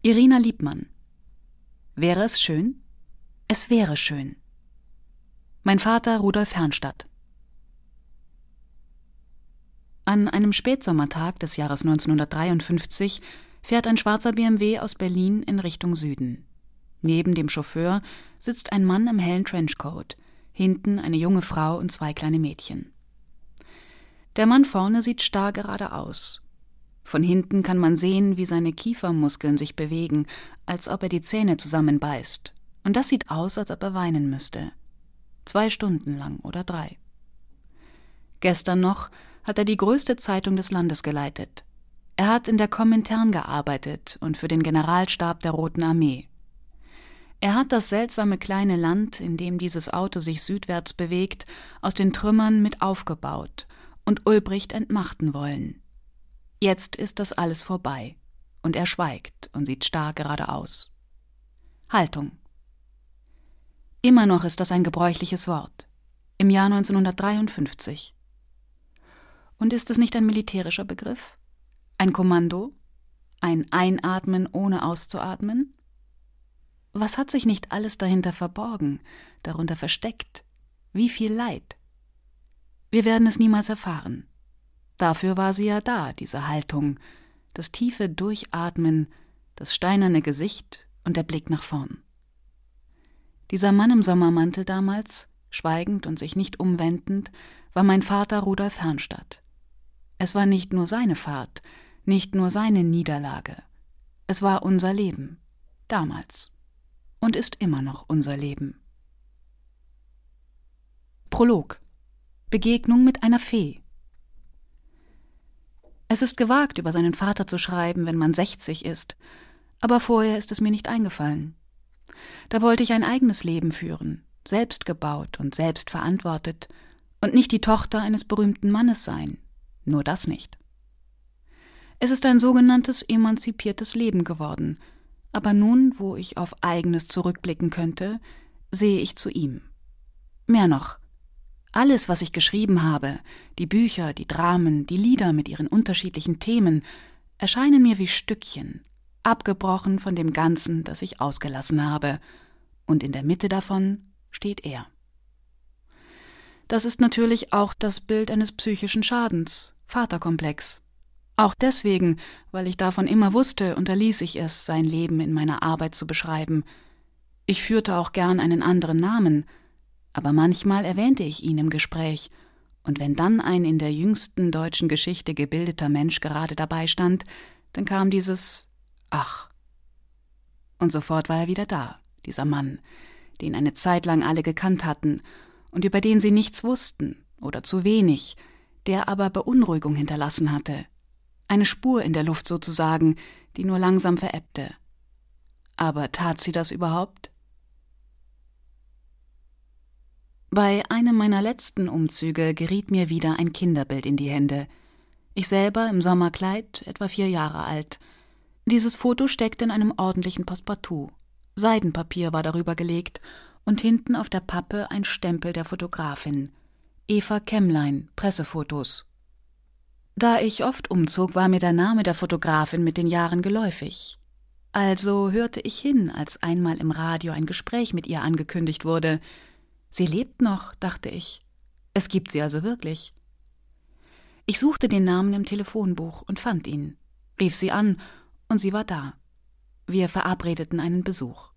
Irina Liebmann. Wäre es schön? Es wäre schön. Mein Vater Rudolf Herrnstadt. An einem Spätsommertag des Jahres 1953 fährt ein schwarzer BMW aus Berlin in Richtung Süden. Neben dem Chauffeur sitzt ein Mann im hellen Trenchcoat, hinten eine junge Frau und 2 kleine Mädchen. Der Mann vorne sieht starr geradeaus. Von hinten kann man sehen, wie seine Kiefermuskeln sich bewegen, als ob er die Zähne zusammenbeißt. Und das sieht aus, als ob er weinen müsste. 2 Stunden lang oder 3. Gestern noch hat er die größte Zeitung des Landes geleitet. Er hat in der Komintern gearbeitet und für den Generalstab der Roten Armee. Er hat das seltsame kleine Land, in dem dieses Auto sich südwärts bewegt, aus den Trümmern mit aufgebaut und Ulbricht entmachten wollen. Jetzt ist das alles vorbei, und er schweigt und sieht starr geradeaus. Haltung. Immer noch ist das ein gebräuchliches Wort. Im Jahr 1953. Und ist es nicht ein militärischer Begriff? Ein Kommando? Ein Einatmen ohne auszuatmen? Was hat sich nicht alles dahinter verborgen, darunter versteckt? Wie viel Leid? Wir werden es niemals erfahren. Dafür war sie ja da, diese Haltung, das tiefe Durchatmen, das steinerne Gesicht und der Blick nach vorn. Dieser Mann im Sommermantel damals, schweigend und sich nicht umwendend, war mein Vater Rudolf Herrnstadt. Es war nicht nur seine Fahrt, nicht nur seine Niederlage. Es war unser Leben, damals. Und ist immer noch unser Leben. Prolog. Begegnung mit einer Fee. Es ist gewagt, über seinen Vater zu schreiben, wenn man 60 ist, aber vorher ist es mir nicht eingefallen. Da wollte ich ein eigenes Leben führen, selbst gebaut und selbst verantwortet und nicht die Tochter eines berühmten Mannes sein, nur das nicht. Es ist ein sogenanntes emanzipiertes Leben geworden, aber nun, wo ich auf Eigenes zurückblicken könnte, sehe ich zu ihm. Mehr noch, alles, was ich geschrieben habe, die Bücher, die Dramen, die Lieder mit ihren unterschiedlichen Themen, erscheinen mir wie Stückchen, abgebrochen von dem Ganzen, das ich ausgelassen habe, und in der Mitte davon steht er. Das ist natürlich auch das Bild eines psychischen Schadens, Vaterkomplex. Auch deswegen, weil ich davon immer wusste, unterließ ich es, sein Leben in meiner Arbeit zu beschreiben. Ich führte auch gern einen anderen Namen, aber manchmal erwähnte ich ihn im Gespräch, und wenn dann ein in der jüngsten deutschen Geschichte gebildeter Mensch gerade dabei stand, dann kam dieses »Ach«. Und sofort war er wieder da, dieser Mann, den eine Zeit lang alle gekannt hatten und über den sie nichts wussten oder zu wenig, der aber Beunruhigung hinterlassen hatte. Eine Spur in der Luft sozusagen, die nur langsam verebbte. Aber tat sie das überhaupt? Bei einem meiner letzten Umzüge geriet mir wieder ein Kinderbild in die Hände. Ich selber im Sommerkleid, etwa 4 Jahre alt. Dieses Foto steckte in einem ordentlichen Passepartout. Seidenpapier war darüber gelegt und hinten auf der Pappe ein Stempel der Fotografin. Eva Kemmlein, Pressefotos. Da ich oft umzog, war mir der Name der Fotografin mit den Jahren geläufig. Also hörte ich hin, als einmal im Radio ein Gespräch mit ihr angekündigt wurde. Sie lebt noch, dachte ich. Es gibt sie also wirklich. Ich suchte den Namen im Telefonbuch und fand ihn, rief sie an, und sie war da. Wir verabredeten einen Besuch.